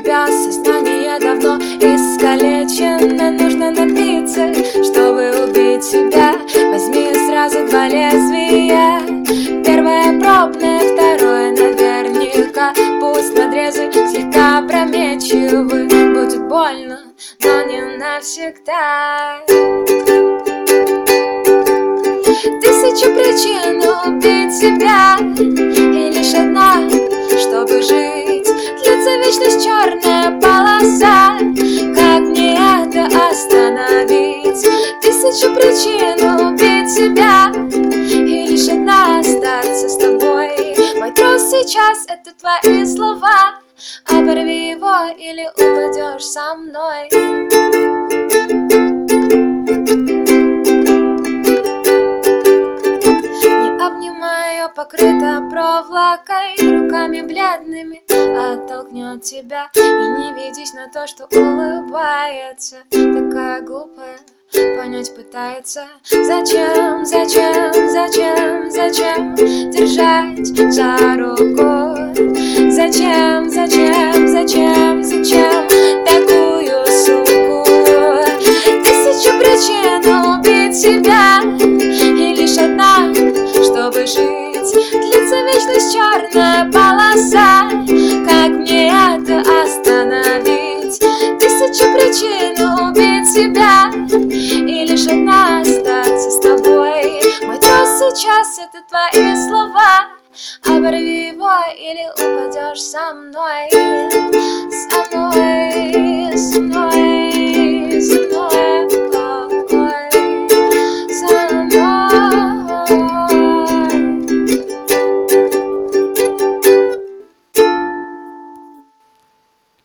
тебя сознание давно искалечено. Нужно напиться, чтобы убить себя. Возьми сразу два лезвия. Первое пробное, второе наверняка. Пусть надрезы слегка опрометчивы. Будет больно, но не навсегда. Тысяча причин убить себя, и лишь одна, чтобы жить. Длится вечность черная полоса. Как мне это остановить? Тысяча причин убить себя, и лишь одна остаться с тобой. Мой трус сейчас — это твои слова. Оборви его, или упадешь со мной. Обнимаю, покрыта проволокой, руками бледными оттолкнет тебя. И не ведись на то, что улыбается, такая глупая, понять пытается. Зачем, зачем, зачем, зачем держать за руку? Зачем, зачем, зачем, зачем такую суку? Тысячу причин убить себя, и лишь одна, чтобы жить. Длится вечность черная полоса. Как мне это остановить? Тысяча причин убить себя, и лишь одна остаться с тобой. Мой трус сейчас — это твои слова. Оборви его, или упадешь со мной.